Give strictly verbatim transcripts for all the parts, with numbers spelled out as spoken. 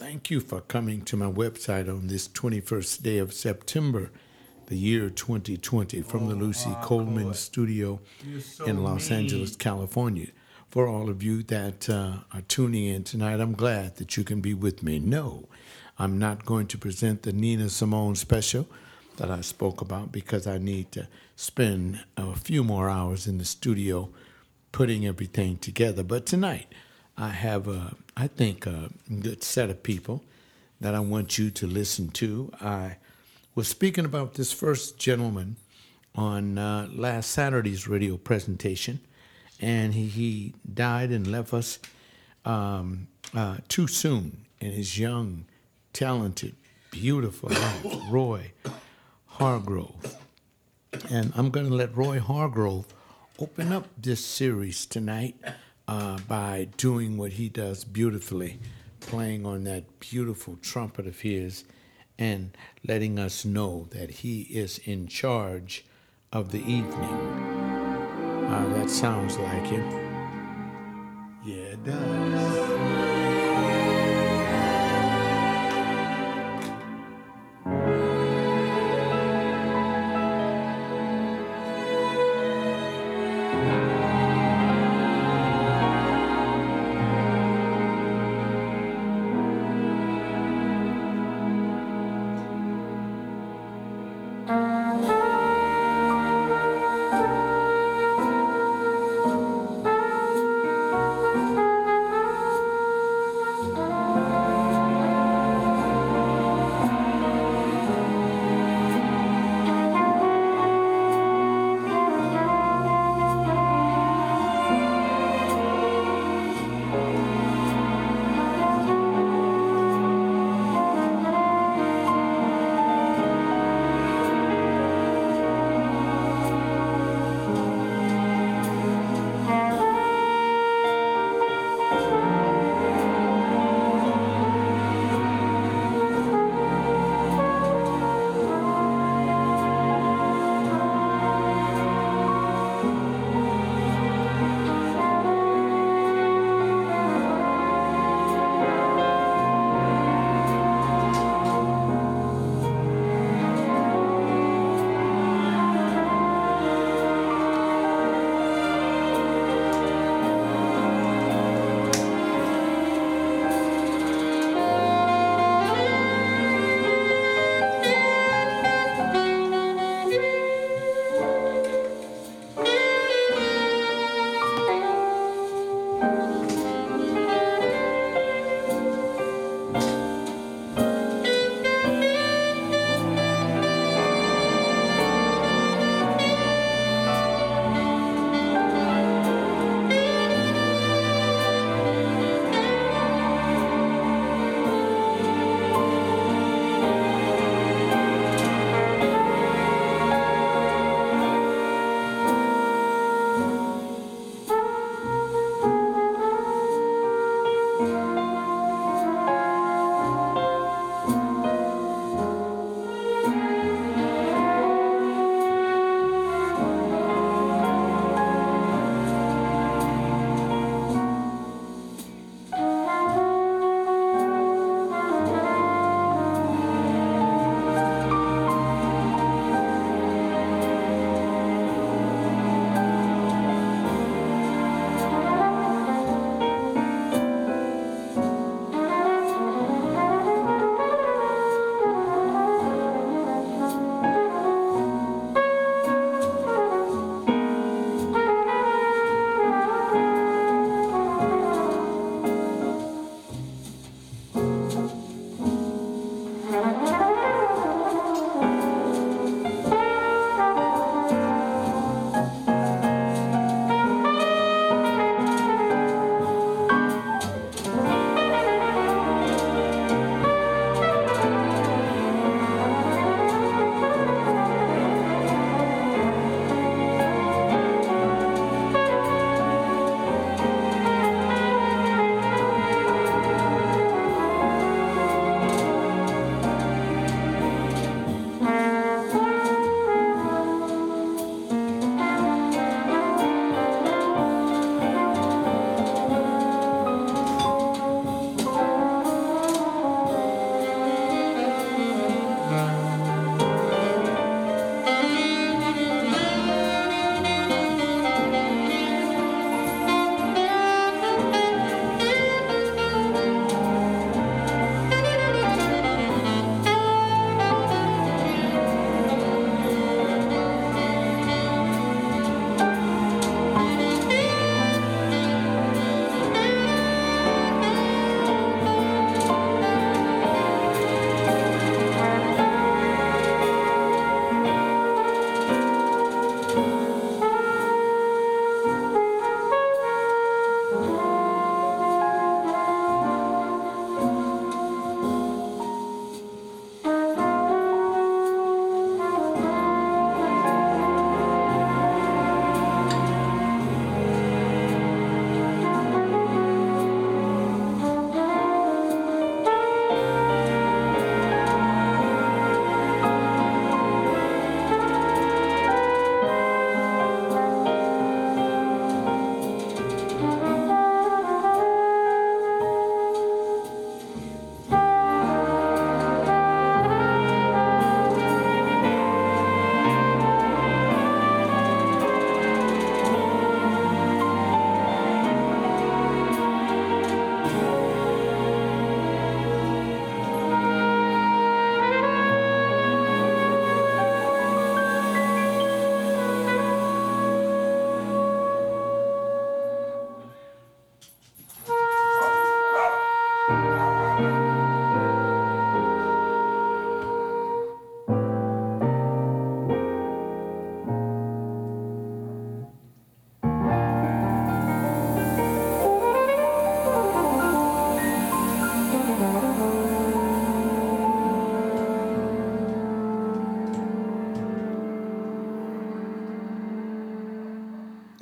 Thank you for coming to my website on this twenty-first day of September, the year twenty twenty, from the Lucy Coleman studio in Los Angeles, California. For all of you that uh, are tuning in tonight, I'm glad that you can be with me. No, I'm not going to present the Nina Simone special that I spoke about because I need to spend a few more hours in the studio putting everything together. But tonight, I have, a, I think, a good set of people that I want you to listen to. I was speaking about this first gentleman on uh, last Saturday's radio presentation, and he, he died and left us um, uh, too soon. And his young, talented, beautiful life, Roy Hargrove. And I'm going to let Roy Hargrove open up this series tonight uh, by doing what he does beautifully, playing on that beautiful trumpet of his and letting us know that he is in charge of the evening. Uh, that sounds like him. Yeah, it does.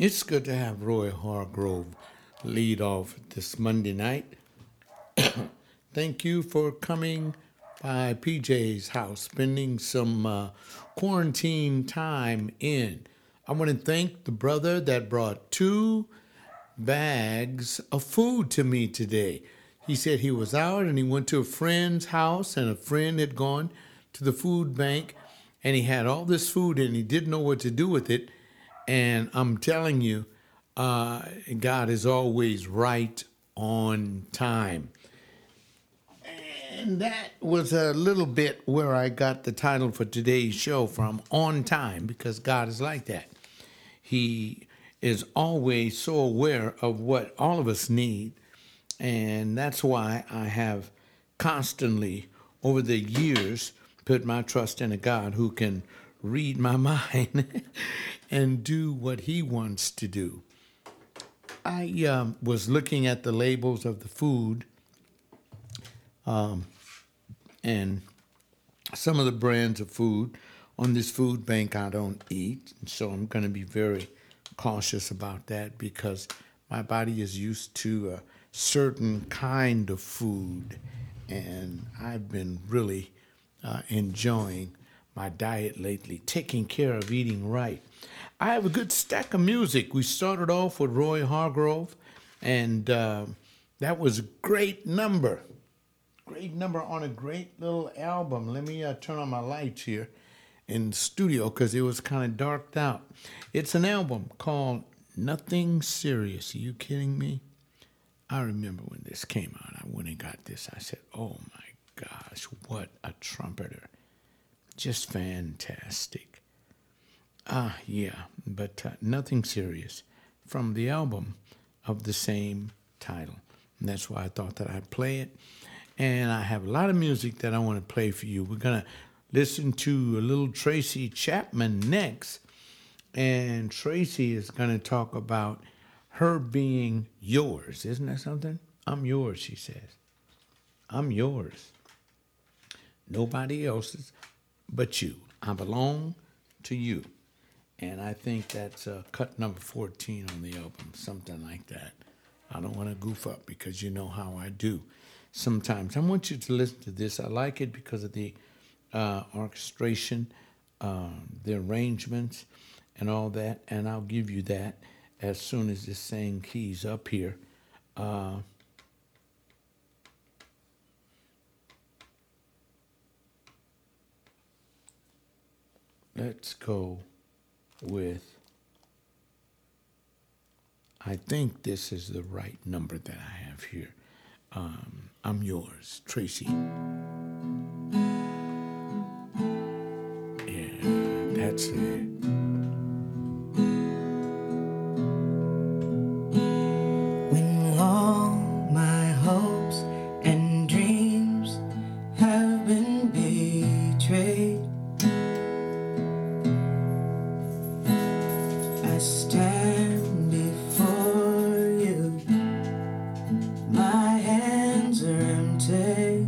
It's good to have Roy Hargrove lead off this Monday night. Thank you for coming by P J's house, spending some uh, quarantine time in. I want to thank the brother that brought two bags of food to me today. He said he was out and he went to a friend's house, and a friend had gone to the food bank, and he had all this food and he didn't know what to do with it. And I'm telling you, uh, God is always right on time. And that was a little bit where I got the title for today's show from, On Time, because God is like that. He is always so aware of what all of us need. And that's why I have constantly, over the years, put my trust in a God who can read my mind and do what he wants to do. I um, was looking at the labels of the food, um, and some of the brands of food on this food bank I don't eat, and so I'm going to be very cautious about that because my body is used to a certain kind of food, and I've been really uh, enjoying my diet lately, taking care of eating right. I have a good stack of music. We started off with Roy Hargrove, and uh, that was a great number. Great number on a great little album. Let me uh, turn on my lights here in the studio because it was kind of darked out. It's an album called Nothing Serious. Are you kidding me? I remember when this came out. I went and got this. I said, oh my gosh, what a trumpeter. Just fantastic. Ah, yeah, but uh, Nothing Serious from the album of the same title. And that's why I thought that I'd play it. And I have a lot of music that I want to play for you. We're going to listen to a little Tracy Chapman next. And Tracy is going to talk about her being yours. Isn't that something? I'm yours, she says. I'm yours. Nobody else's but you. I belong to you. And I think that's uh, cut number fourteen on the album, something like that. I don't want to goof up because you know how I do sometimes. I want you to listen to this. I like it because of the uh, orchestration, uh, the arrangements, and all that. And I'll give you that as soon as this thing keys up here. Uh, let's go with, I think this is the right number that I have here. Um, I'm yours, Tracy. Yeah, that's it. When all my hopes and dreams have been betrayed, I stand before you, my hands are empty.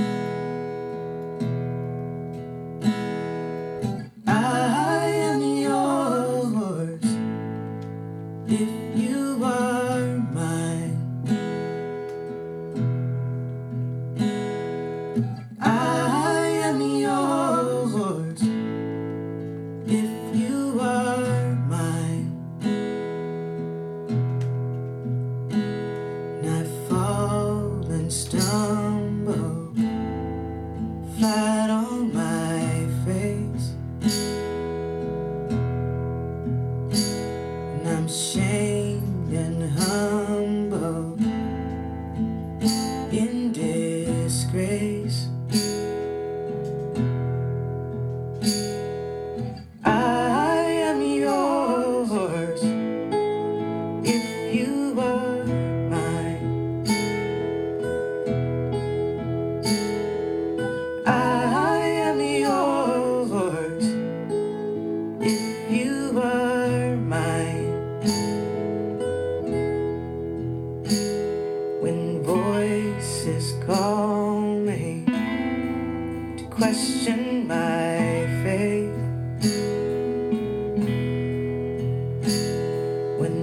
I am yours if you are mine. I am yours if you are mine. And I fall and stumble flat on my face, and I'm shamed and humble in disgrace. I am yours if you are mine. I am yours if you are mine. When voices call me to question my faith, when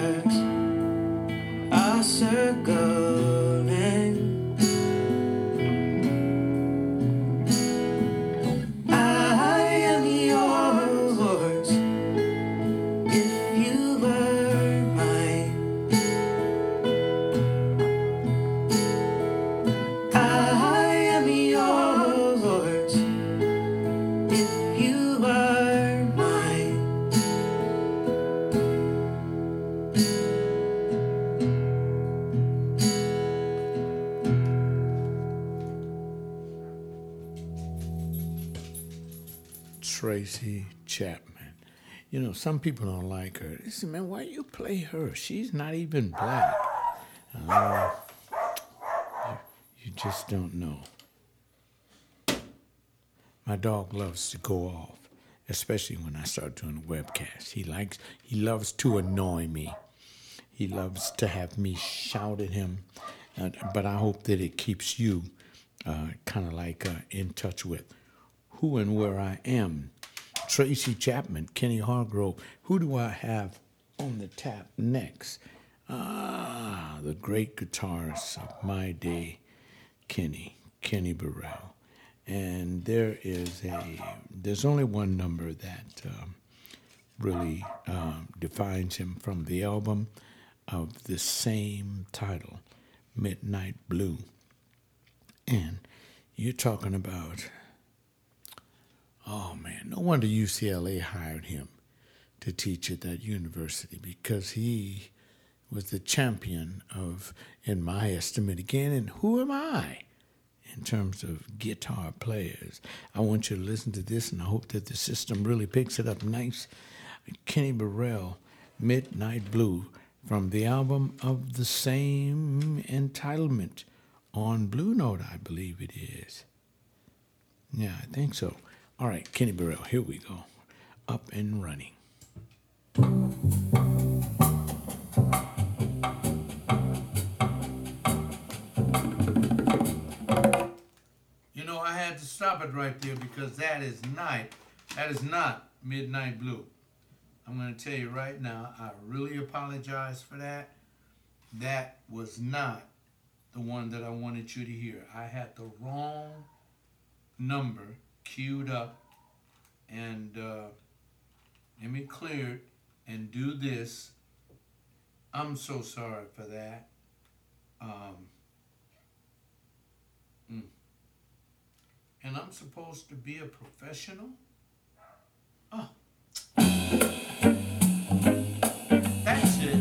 universe are circling. I am yours if you were mine. I am yours if you were mine. Tracy Chapman. You know, some people don't like her. They say, man, why you play her? She's not even black. Uh, you, you just don't know. My dog loves to go off, especially when I start doing a webcast. He likes, he loves to annoy me. He loves to have me shout at him. Uh, but I hope that it keeps you uh, kind of like uh, in touch with who and where I am. Tracy Chapman, Kenny Hargrove. Who do I have on the tap next? Ah, the great guitarist of my day, Kenny, Kenny Burrell. And there is a, there's only one number that um, really um, defines him from the album of the same title, Midnight Blue. And you're talking about, oh man, no wonder U C L A hired him to teach at that university, because he was the champion of, in my estimate again, and who am I in terms of guitar players? I want you to listen to this, and I hope that the system really picks it up nice. Kenny Burrell, Midnight Blue, from the album of the same entitlement on Blue Note, I believe it is. Yeah, I think so. All right, Kenny Burrell, here we go. Up and running. You know, I had to stop it right there because that is not, that is not Midnight Blue. I'm going to tell you right now, I really apologize for that. That was not the one that I wanted you to hear. I had the wrong number queued up, and uh, let me clear it and do this. I'm so sorry for that. Um, mm. And I'm supposed to be a professional? Oh. That's it.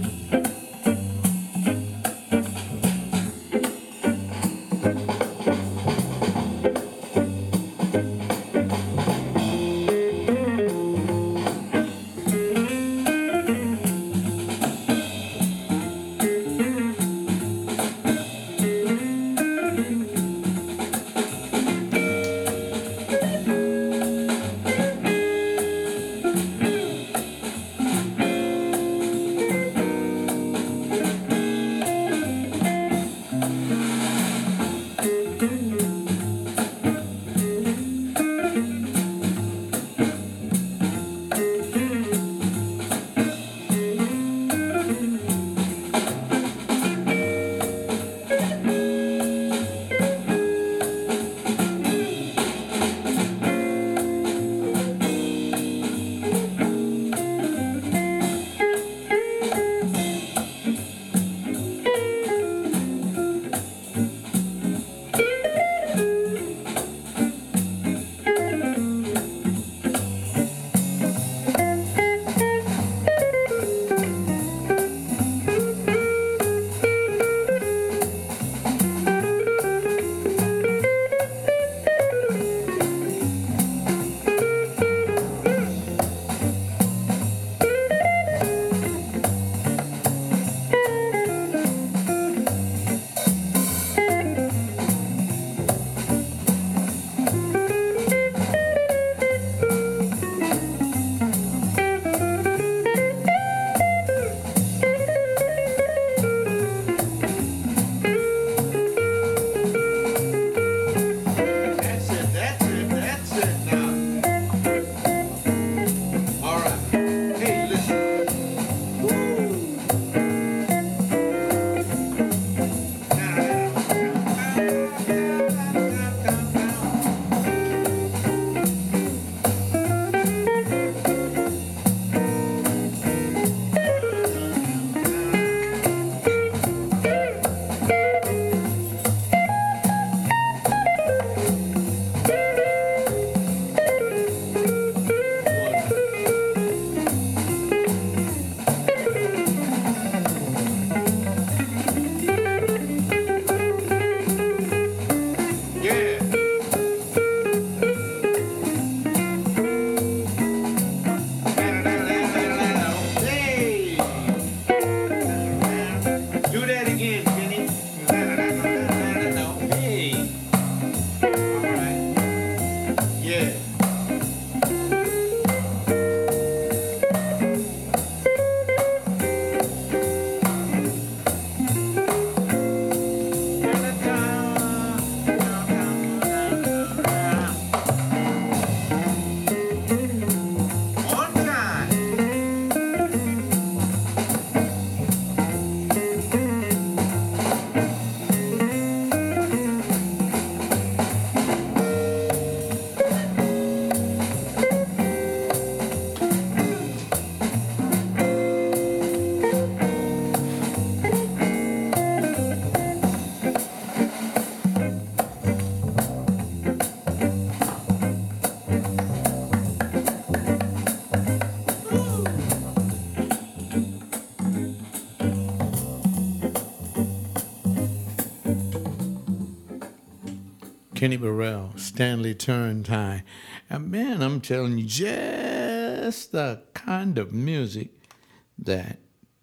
Kenny Burrell, Stanley Turrentine. And man, I'm telling you, just the kind of music that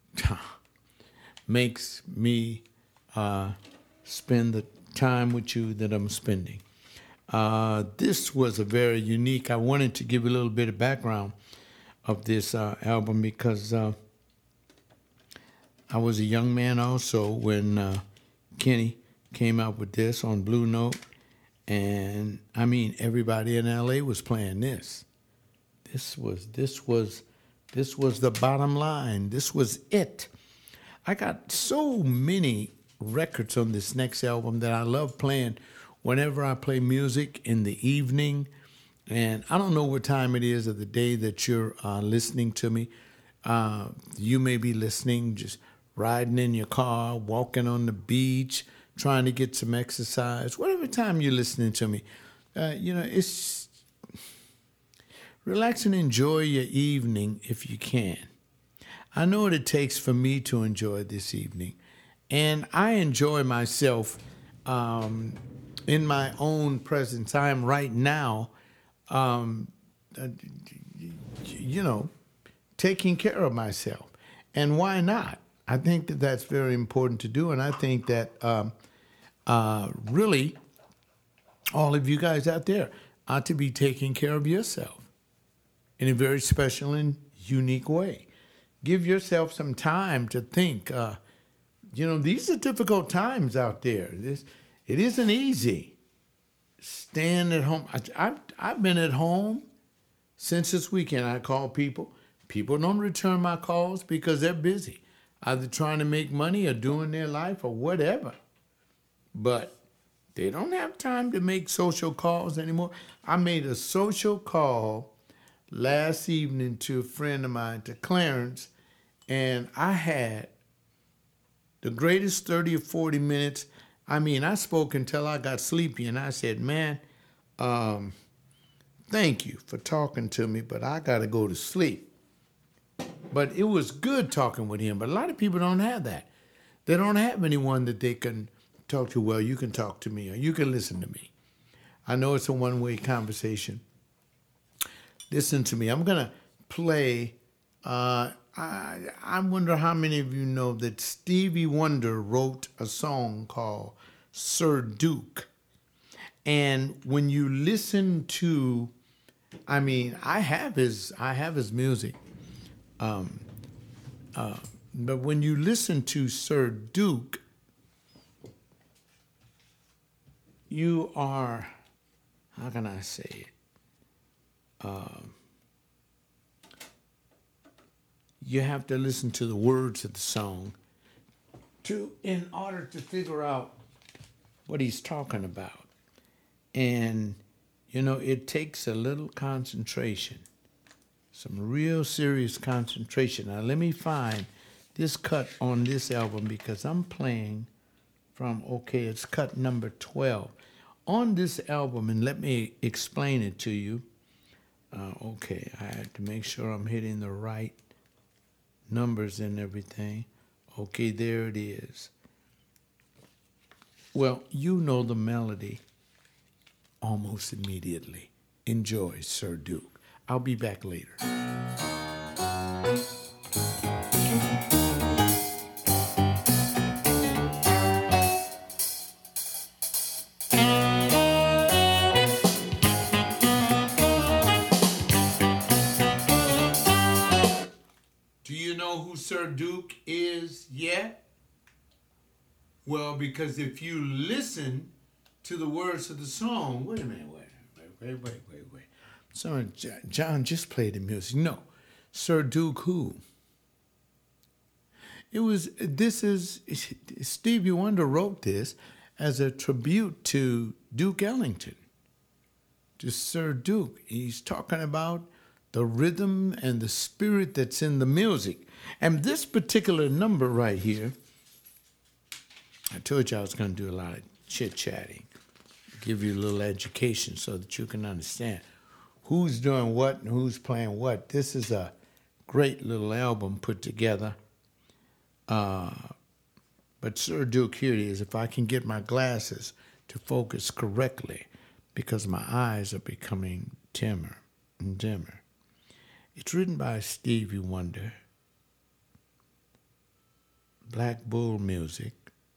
makes me uh, spend the time with you that I'm spending. Uh, this was a very unique, I wanted to give you a little bit of background of this uh, album because uh, I was a young man also when uh, Kenny came out with this on Blue Note. And I mean, everybody in L A was playing this. This was, this was, this was the bottom line. This was it. I got so many records on this next album that I love playing whenever I play music in the evening. And I don't know what time it is of the day that you're uh, listening to me. Uh, you may be listening, just riding in your car, walking on the beach, trying to get some exercise, whatever time you're listening to me. Uh, you know, it's relax and enjoy your evening if you can. I know what it takes for me to enjoy this evening. And I enjoy myself um, in my own presence. I am right now, um, uh, you know, taking care of myself. And why not? I think that that's very important to do. And I think that um, uh, really all of you guys out there ought to be taking care of yourself in a very special and unique way. Give yourself some time to think. Uh, you know, these are difficult times out there. This, it isn't easy. Staying at home. I, I've, I've been at home since this weekend. I call people. People don't return my calls because they're busy, either trying to make money or doing their life or whatever. But they don't have time to make social calls anymore. I made a social call last evening to a friend of mine, to Clarence, and I had the greatest thirty or forty minutes. I mean, I spoke until I got sleepy, and I said, man, um, thank you for talking to me, but I got to go to sleep. But it was good talking with him, but a lot of people don't have that. They don't have anyone that they can talk to. Well, you can talk to me, or you can listen to me. I know it's a one-way conversation. Listen to me. I'm going to play. Uh, I, I wonder how many of you know that Stevie Wonder wrote a song called Sir Duke. And when you listen to, I mean, I have his, I have his music. Um, uh, but when you listen to Sir Duke, you are, how can I say it? Um, you have to listen to the words of the song to, in order to figure out what he's talking about. And, you know, it takes a little concentration, some real serious concentration. Now, let me find this cut on this album because I'm playing from, okay, it's cut number twelve. On this album, and let me explain it to you. Uh, okay, I had to make sure I'm hitting the right numbers and everything. Okay, there it is. Well, you know the melody almost immediately. Enjoy, Sir Duke. I'll be back later. Sir Duke is yet? Well, because if you listen to the words of the song, wait a minute, wait, wait, wait, wait, wait, wait. Sorry, John just played the music. No, Sir Duke who? It was, this is, Stevie Wonder wrote this as a tribute to Duke Ellington, to Sir Duke. He's talking about the rhythm and the spirit that's in the music. And this particular number right here, I told you I was going to do a lot of chit-chatting, give you a little education so that you can understand who's doing what and who's playing what. This is a great little album put together. Uh, but Sir Duke, here it is. If I can get my glasses to focus correctly, because my eyes are becoming dimmer and dimmer. It's written by Stevie Wonder. Black Bull Music.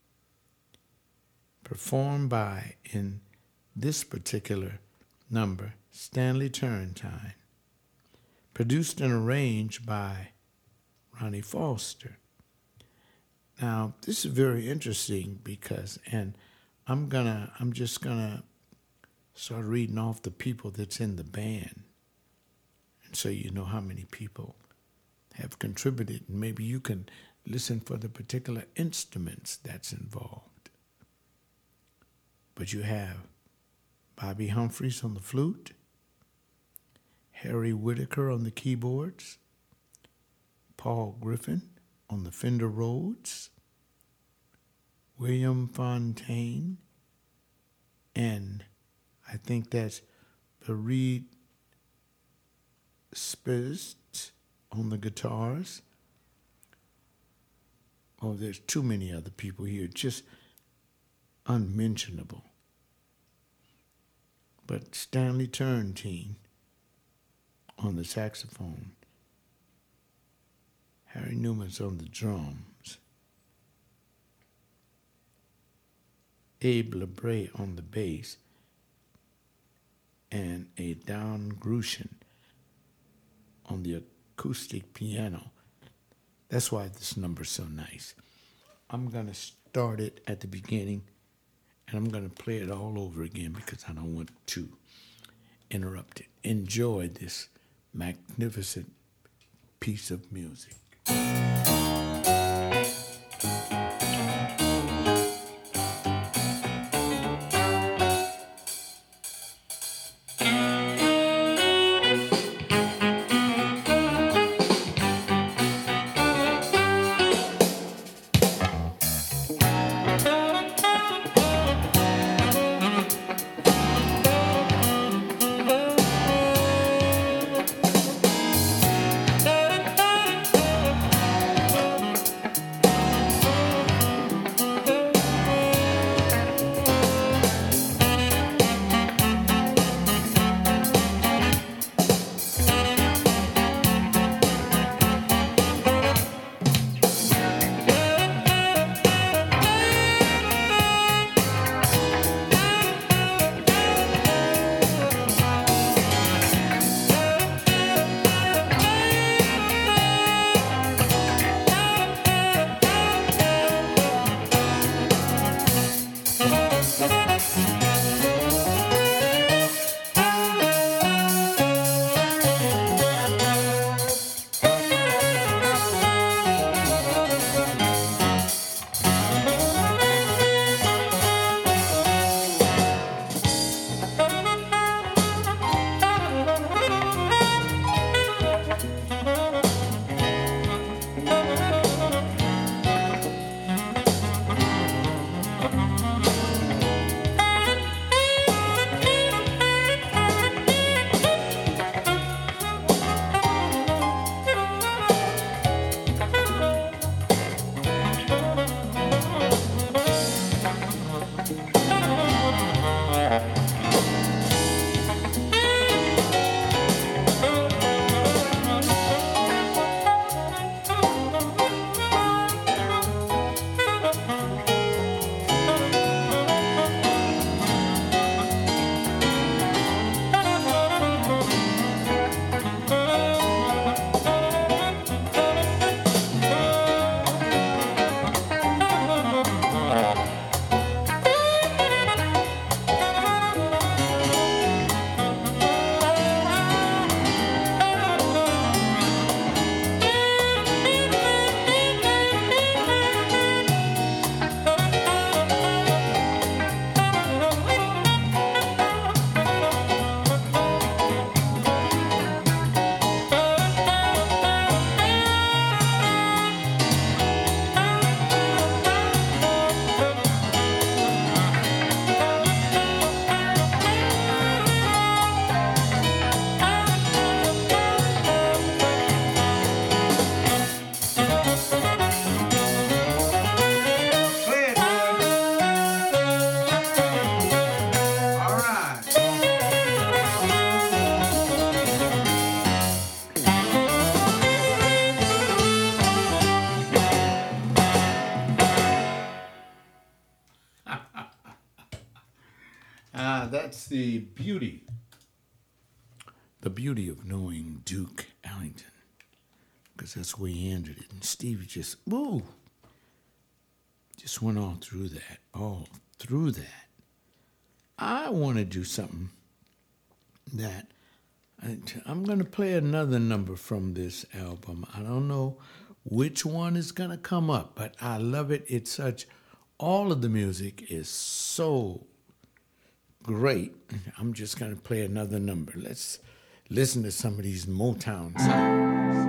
Performed by, in this particular number, Stanley Turrentine. Produced and arranged by Ronnie Foster. Now, this is very interesting because, and I'm gonna, I'm just gonna start reading off the people that's in the band, and so you know how many people have contributed, and maybe you can listen for the particular instruments that's involved. But you have Bobby Humphries on the flute, Harry Whitaker on the keyboards, Paul Griffin on the Fender Rhodes, William Fontaine, and I think that's Bereid Spitz on the guitars. Oh, there's too many other people here, just unmentionable. But Stanley Turrentine on the saxophone, Harry Newman's on the drums, Abe LeBray on the bass, and a Don Grushin on the acoustic piano. That's why this number's so nice. I'm going to start it at the beginning, and I'm going to play it all over again because I don't want to interrupt it. Enjoy this magnificent piece of music. Ah, that's the beauty. The beauty of knowing Duke Ellington. Because that's where he ended it. And Stevie just, woo, just went all through that, all through that. I want to do something that, I'm going to play another number from this album. I don't know which one is going to come up, but I love it. It's such, all of the music is so great. I'm just going to play another number. Let's listen to some of these Motown songs.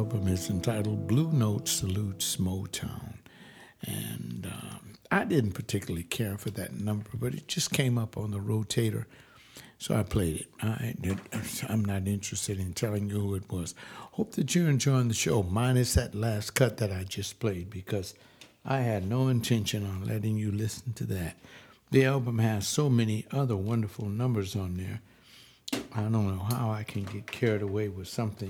album is entitled Blue Note Salutes Motown. And um, I didn't particularly care for that number, but it just came up on the rotator, so I played it. I, I'm not interested in telling you who it was. Hope that you're enjoying the show, minus that last cut that I just played, because I had no intention on letting you listen to that. The album has so many other wonderful numbers on there. I don't know how I can get carried away with something.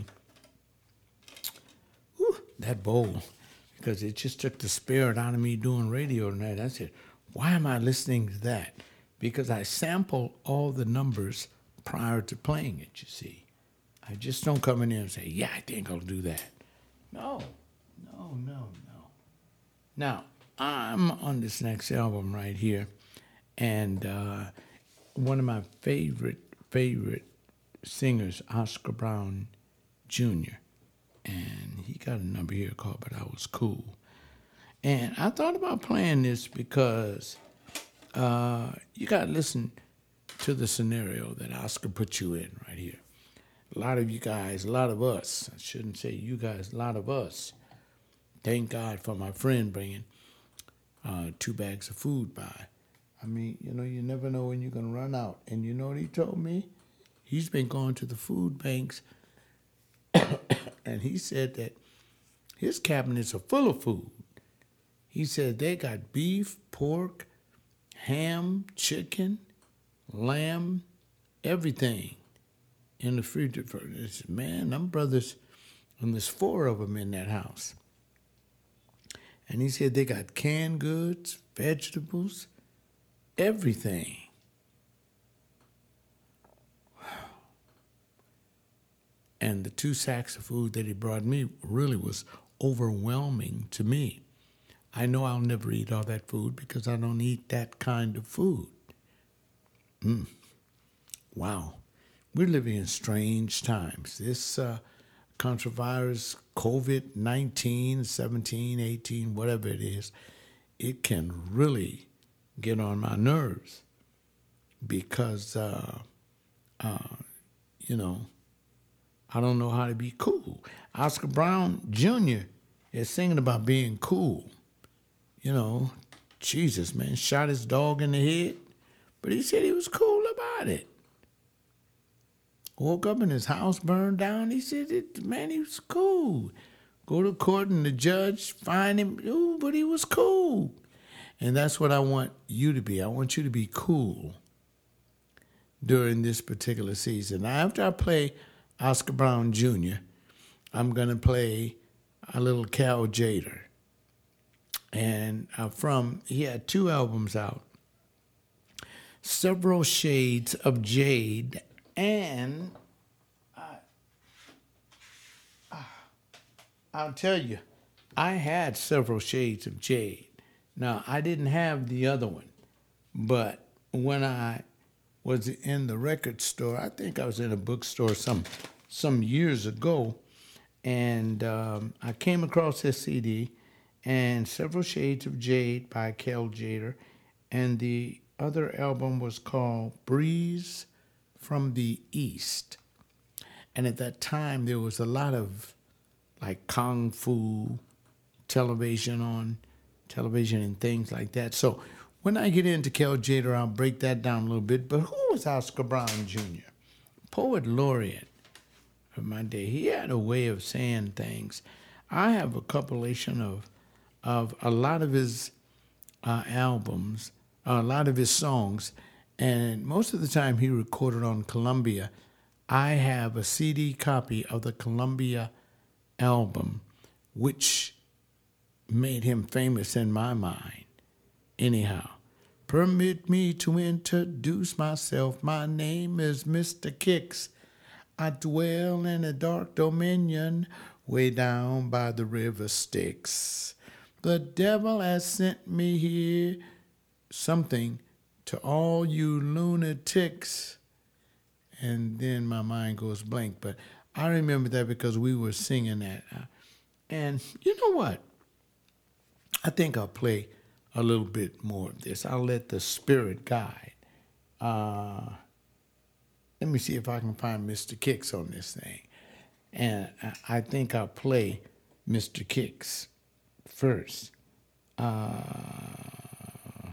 Whew, that bowl, because it just took the spirit out of me doing radio tonight. I said, why am I listening to that? Because I sample all the numbers prior to playing it, you see. I just don't come in there and say, yeah, I think I'll do that. No, no, no, no. Now, I'm on this next album right here, and uh, one of my favorite, favorite singers, Oscar Brown Junior, and he got a number here called But I Was Cool. And I thought about playing this because uh, you got to listen to the scenario that Oscar put you in right here. A lot of you guys, a lot of us, I shouldn't say you guys, a lot of us, thank God for my friend bringing uh, two bags of food by. I mean, you know, you never know when you're going to run out. And you know what he told me? He's been going to the food banks, and he said that his cabinets are full of food. He said they got beef, pork, ham, chicken, lamb, everything in the refrigerator. I said, man, them brothers, and there's four of them in that house. And he said they got canned goods, vegetables, everything. And the two sacks of food that he brought me really was overwhelming to me. I know I'll never eat all that food because I don't eat that kind of food. Mm. Wow. We're living in strange times. This uh, controvirus, COVID nineteen, seventeen, eighteen, whatever it is, it can really get on my nerves because, uh, uh, you know, I don't know how to be cool. Oscar Brown Junior is singing about being cool. You know, Jesus, man, shot his dog in the head, but he said he was cool about it. Woke up and his house burned down. He said, it, man, he was cool. Go to court and the judge find him, ooh, but he was cool. And that's what I want you to be. I want you to be cool during this particular season. Now, after I play Oscar Brown Junior, I'm going to play a little Cal Tjader. And uh, from, he had two albums out, Several Shades of Jade, and I, uh, I'll tell you, I had Several Shades of Jade. Now, I didn't have the other one, but when I was in the record store, I think I was in a bookstore some some years ago, and um, I came across this C D, and Several Shades of Jade by Cal Tjader, and the other album was called Breeze from the East. And at that time, there was a lot of like kung fu television on television and things like that. So when I get into Cal Tjader, I'll break that down a little bit. But who was Oscar Brown Junior? Poet laureate of my day. He had a way of saying things. I have a compilation of of a lot of his uh, albums, a lot of his songs, and most of the time he recorded on Columbia. I have a C D copy of the Columbia album, which made him famous in my mind. Anyhow, permit me to introduce myself. My name is Mister Kicks. I dwell in a dark dominion way down by the river Styx. The devil has sent me here something to all you lunatics. And then my mind goes blank. But I remember that because we were singing that. And you know what? I think I'll play a little bit more of this. I'll let the spirit guide. Uh, let me see if I can find Mister Kicks on this thing. And I, I think I'll play Mister Kicks first. Uh,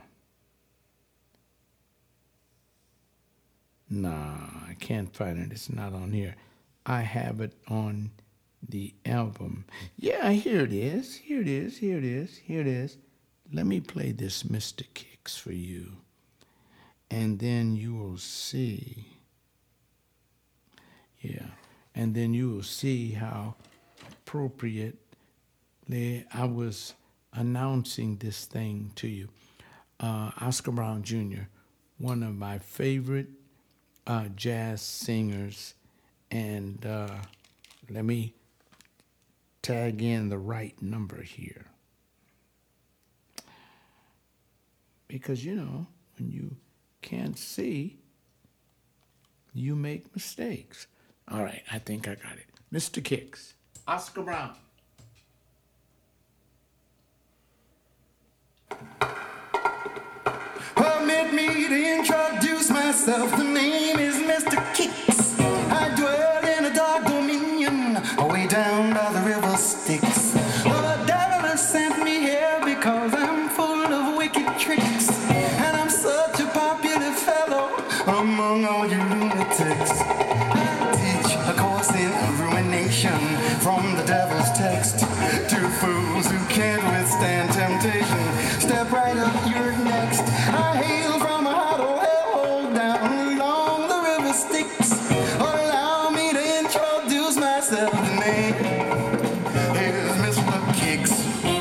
nah, I can't find it. It's not on here. I have it on the album. Yeah, here it is. Here it is. Here it is. Here it is. Let me play this Mister Kicks for you. And then you will see. Yeah. And then you will see how appropriately I was announcing this thing to you. Uh, Oscar Brown Junior, one of my favorite uh, jazz singers. And uh, let me tag in the right number here. Because, you know, when you can't see, you make mistakes. All right, I think I got it. Mister Kicks, Oscar Brown. Permit me to introduce myself. The name is Mister Kicks. I dwell in a dark dominion, away down by the river Styx. The devil has sent me here because I'm full of wicked tricks, and I'm such a popular fellow among all you lunatics. I teach a course in ruination from the devil's text to fools who can't withstand temptation. Step right up, you're next. I hail from a hot old hellhole down along the river Styx. Allow me to introduce myself. The name is Mister Kicks.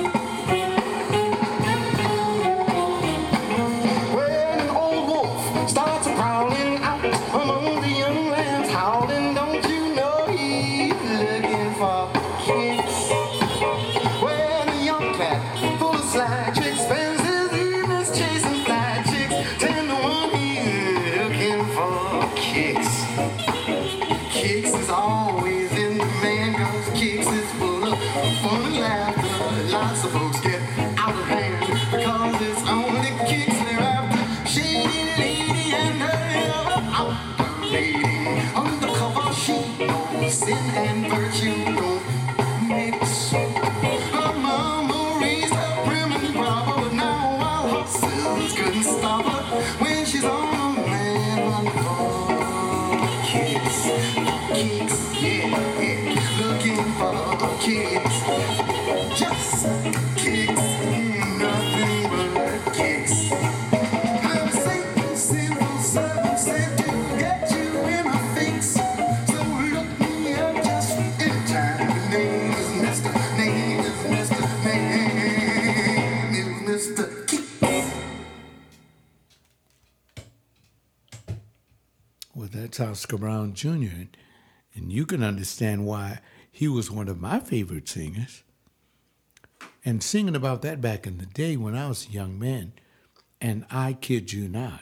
When an old wolf starts prowling out among the young lambs howling, don't you know he's looking for kicks? When a young cat full of sly tricks spends his evenings chasing fly chicks, ten to one he's looking for kicks. Kicks is always in demand, cause Kicks is full of fun and laughter. Lots of folks get out of hand because it's only Kicks they're after. Shady lady and her outdoor lady, undercover she knows sin and virtue don't mix. Her mama raised her prim and proper, but now wild horses couldn't stop her when she's on a man for kicks. Kicks, yeah, yeah, looking for kicks. Just kicks, nothing but kicks. I'm Satan, sinful servant, sent to get you in a fix. So look me up just in time. The name is Mister Name is Mister Name is Mister Kicks. Well, that's Oscar Brown Junior And, and you can understand why he was one of my favorite singers. And singing about that back in the day when I was a young man, and I kid you not,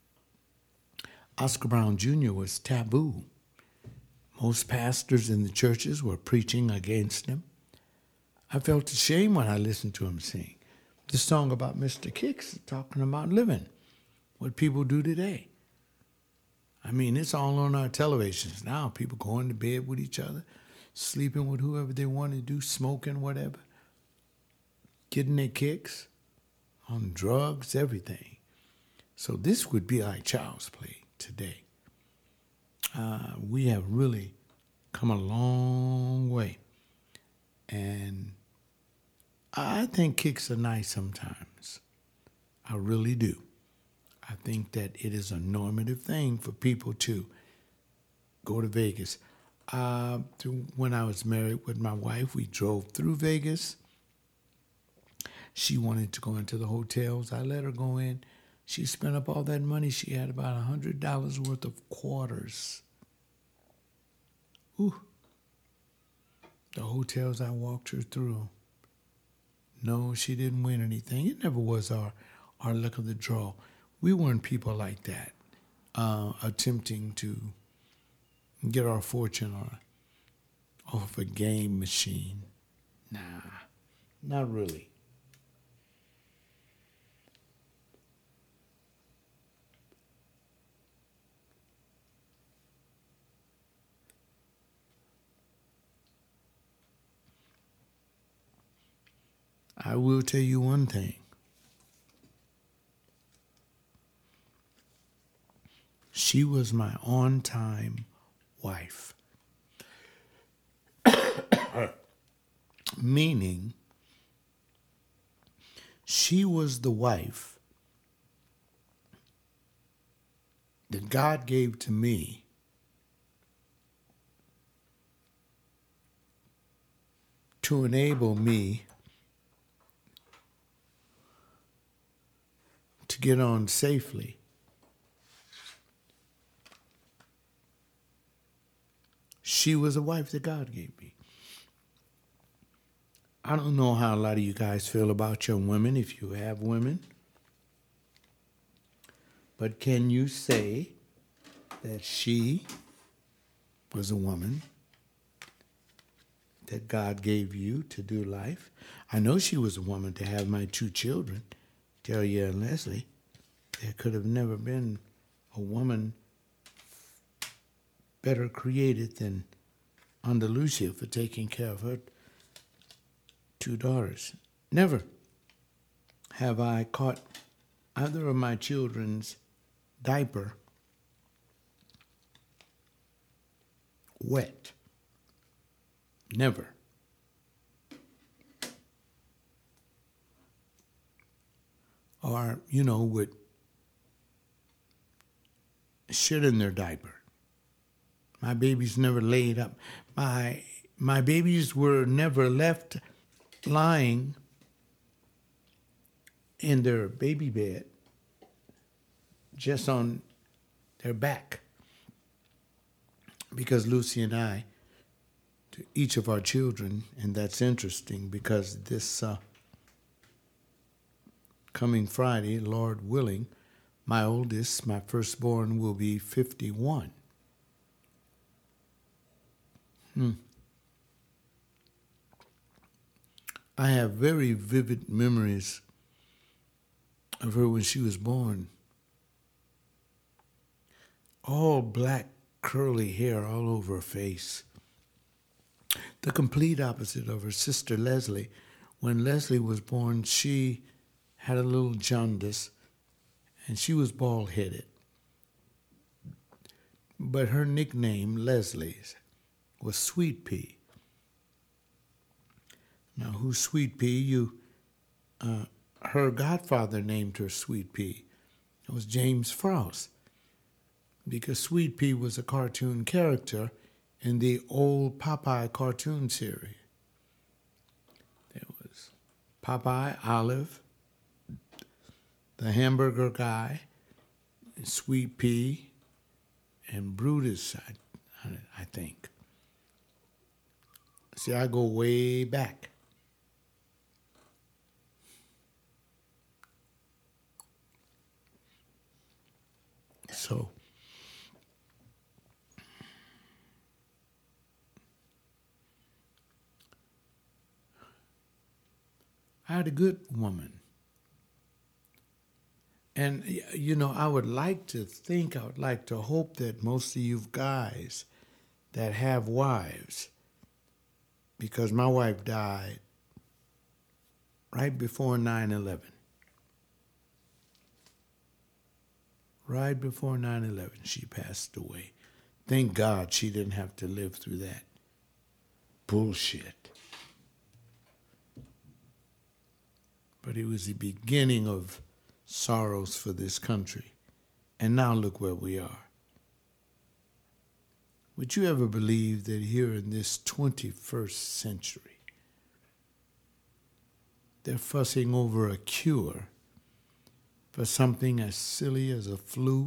Oscar Brown Junior was taboo. Most pastors in the churches were preaching against him. I felt ashamed when I listened to him sing. The song about Mister Kicks is talking about living, what people do today. I mean, it's all on our televisions now. People going to bed with each other, sleeping with whoever they want to do, smoking, whatever, getting their kicks on drugs, everything. So this would be like child's play today. Uh, we have really come a long way. And I think kicks are nice sometimes. I really do. I think that it is a normative thing for people to go to Vegas. Uh, to, when I was married with my wife, we drove through Vegas. She wanted to go into the hotels. I let her go in. She spent up all that money. She had about one hundred dollars worth of quarters. Ooh. The hotels I walked her through. No, she didn't win anything. It never was our, our luck of the draw. We weren't people like that, uh, attempting to get our fortune on off a game machine. Nah, not really. I will tell you one thing. She was my on-time wife. Meaning, she was the wife that God gave to me to enable me to get on safely. She was a wife that God gave me. I don't know how a lot of you guys feel about your women, if you have women. But can you say that she was a woman that God gave you to do life? I know she was a woman to have my two children, Delia and Leslie. There could have never been a woman better created than Andalusia for taking care of her two daughters. Never have I caught either of my children's diaper wet. Never. Or, you know, with shit in their diaper. My babies never laid up. My my babies were never left lying in their baby bed, just on their back. Because Lucy and I, to each of our children, and that's interesting because this uh, coming Friday, Lord willing, my oldest, my firstborn, will be fifty-one. Hmm. I have very vivid memories of her when she was born. All black, curly hair all over her face. The complete opposite of her sister Leslie. When Leslie was born, she had a little jaundice, and she was bald-headed. But her nickname, Leslie's, was Sweet Pea. Now, who's Sweet Pea? You, uh, her godfather named her Sweet Pea. It was James Frost, because Sweet Pea was a cartoon character in the old Popeye cartoon series. There was Popeye, Olive, the hamburger guy, Sweet Pea, and Brutus, I, I think. See, I go way back. So, I had a good woman. And, you know, I would like to think, I would like to hope that most of you guys that have wives, because my wife died right before nine eleven. Right before nine eleven, she passed away. Thank God she didn't have to live through that bullshit. But it was the beginning of sorrows for this country. And now look where we are. Would you ever believe that here in this twenty-first century, they're fussing over a cure for something as silly as a flu?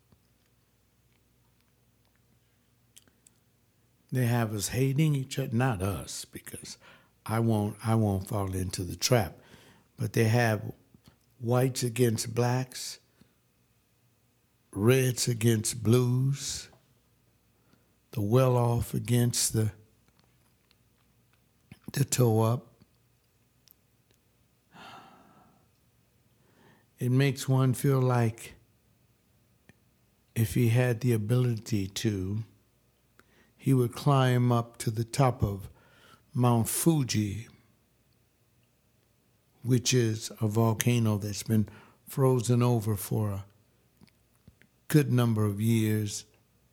They have us hating each other, not us, because I won't I won't fall into the trap, but they have whites against blacks, reds against blues, the well-off against the the toe-up. It makes one feel like if he had the ability to, he would climb up to the top of Mount Fuji which is a volcano that's been frozen over for a good number of years.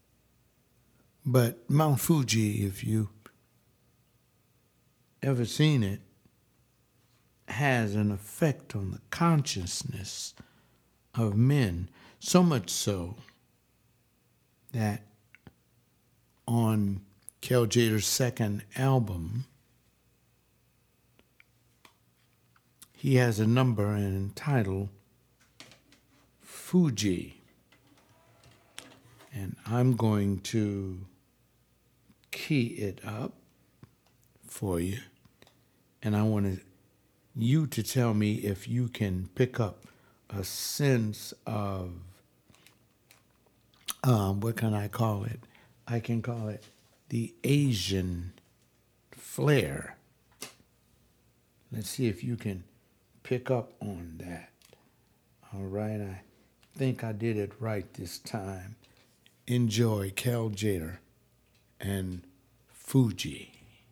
But Mount Fuji, if you ever seen it, has an effect on the consciousness of men, so much so that on Kel Tjader's second album, he has a number entitled Fuji. And I'm going to key it up for you. And I want you to tell me if you can pick up a sense of, um, what can I call it? I can call it the Asian flair. Let's see if you can pick up on that. All right, I think I did it right this time. Enjoy Kel Tjader and Fuji.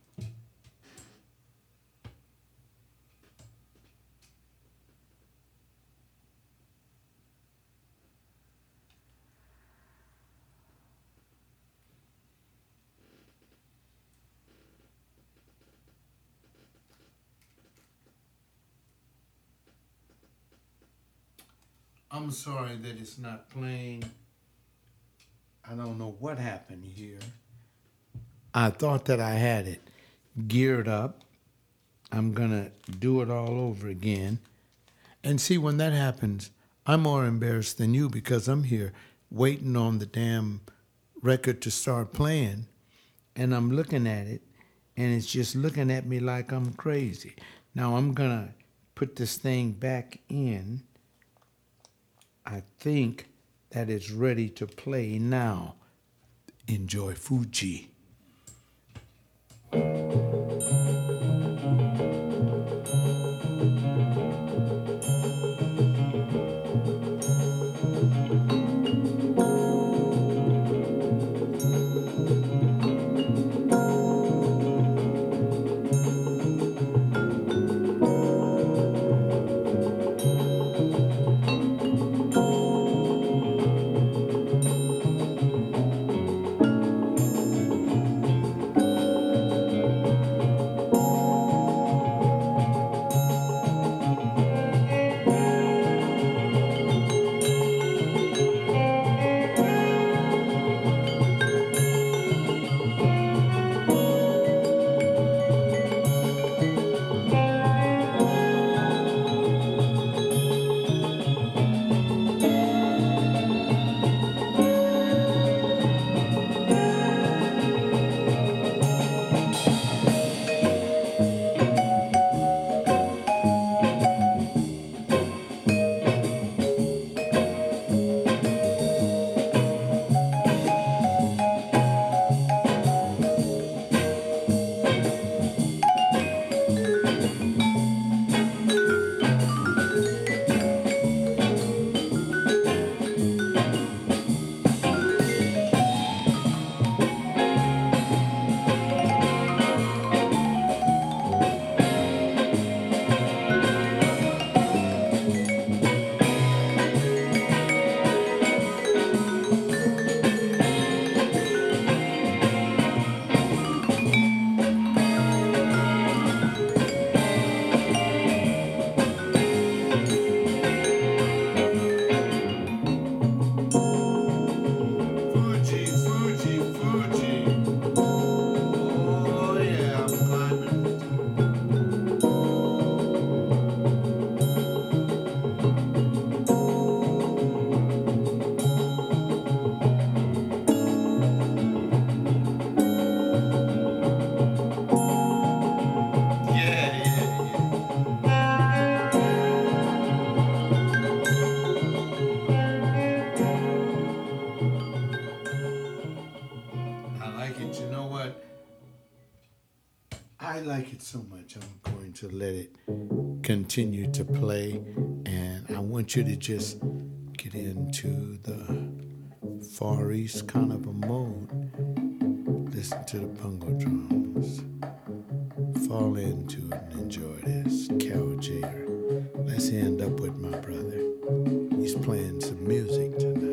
I'm sorry that it's not playing. I don't know what happened here. I thought that I had it geared up. I'm going to do it all over again. And see, when that happens, I'm more embarrassed than you because I'm here waiting on the damn record to start playing. And I'm looking at it, and it's just looking at me like I'm crazy. Now I'm going to put this thing back in. I think that it's ready to play now. Enjoy Fuji. I like it so much, I'm going to let it continue to play. And I want you to just get into the Far East kind of a mode. Listen to the bongo drums. Fall into it and enjoy this. Kel Tjader. this end up with my brother. He's playing some music tonight.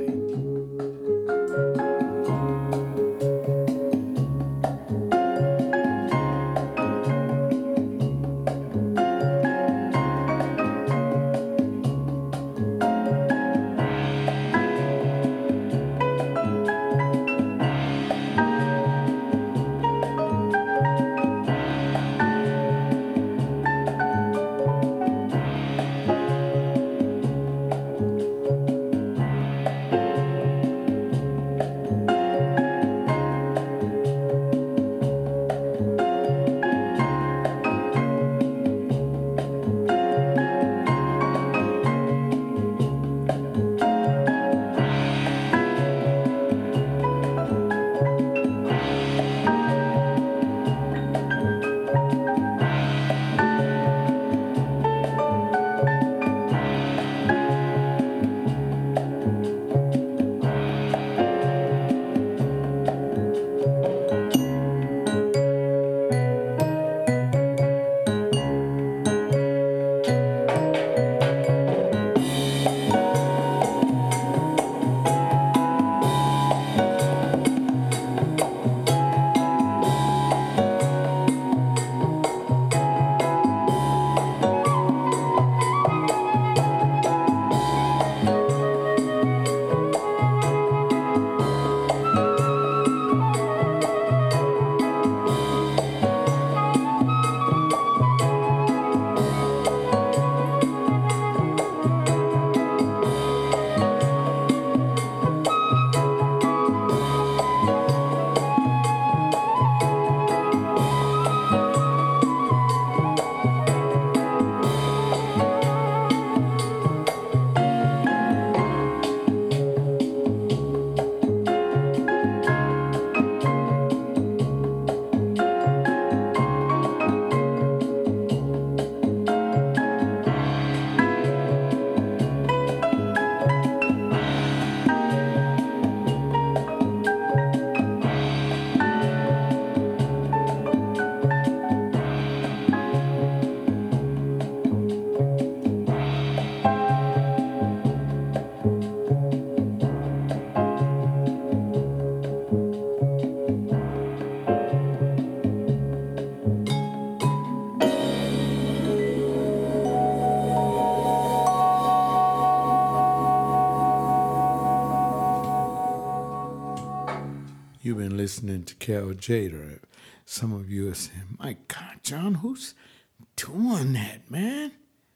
You've been listening to Cal Tjader. Some of you are saying, my God, John, who's doing that, man?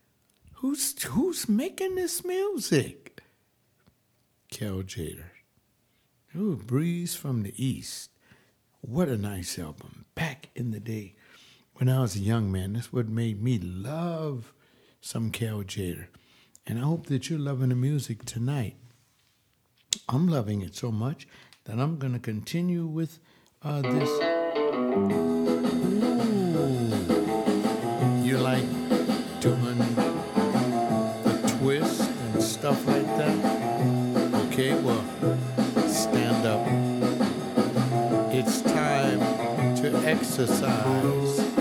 Who's who's making this music? Cal Tjader. Ooh, Breeze from the East. What a nice album. Back in the day, when I was a young man, that's what made me love some Cal Tjader. And I hope that you're loving the music tonight. I'm loving it so much that I'm going to continue with uh, this. Ooh. You like doing the twist and stuff like that? Okay, well, stand up. It's time to exercise.